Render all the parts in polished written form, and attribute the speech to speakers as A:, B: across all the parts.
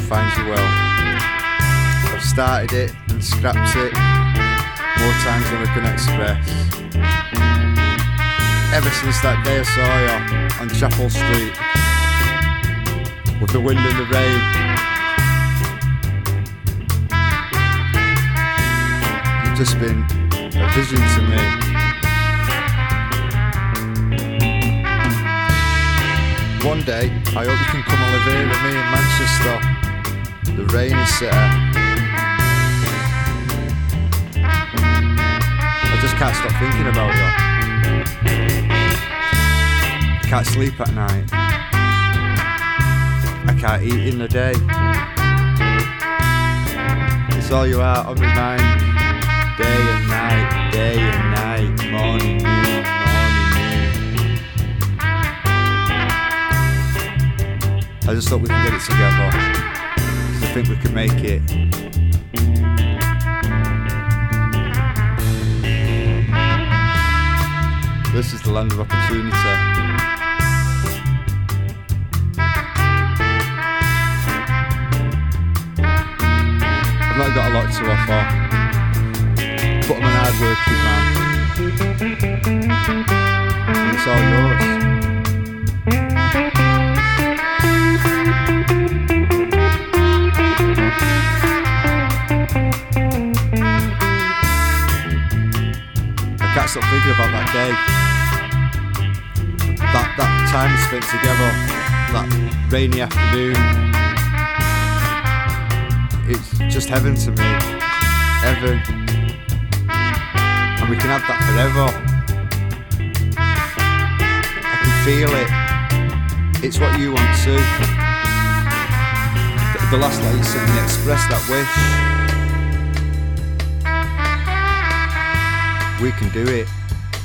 A: life finds you well. I've started it and scrapped it more times than I can express. Ever since that day I saw you on Chapel Street, with the wind and the rain, you've just been a vision to me. One day, I hope you can come and live here with me in Manchester, the rainy city. I just can't stop thinking about you. I can't sleep at night. I can't eat in the day. It's all you are on my mind, day and night, morning, noon. I just hope we can get it together, because I think we can make it. This is the land of opportunity. I've not got a lot to offer, but I'm an hard working man, and it's all yours. I can't stop thinking about that day, that time spent together, that rainy afternoon. It's just heaven to me, heaven, and we can have that forever. I can feel it. It's what you want too. The last letter you sent me expressed that wish. We can do it.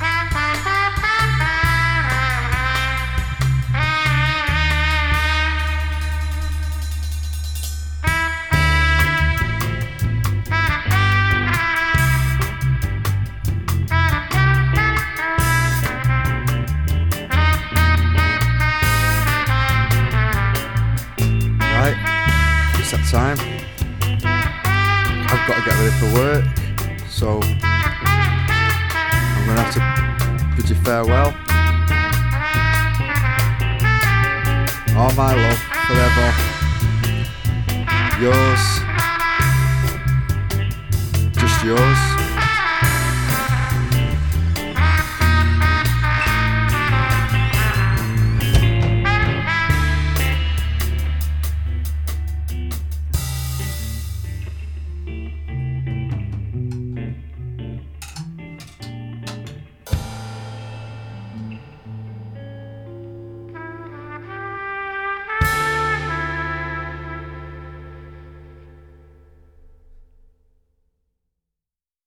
A: Right, it's that time. I've got to get ready for work, so I'm gonna have to bid you farewell. All my love forever. Yours. Just yours.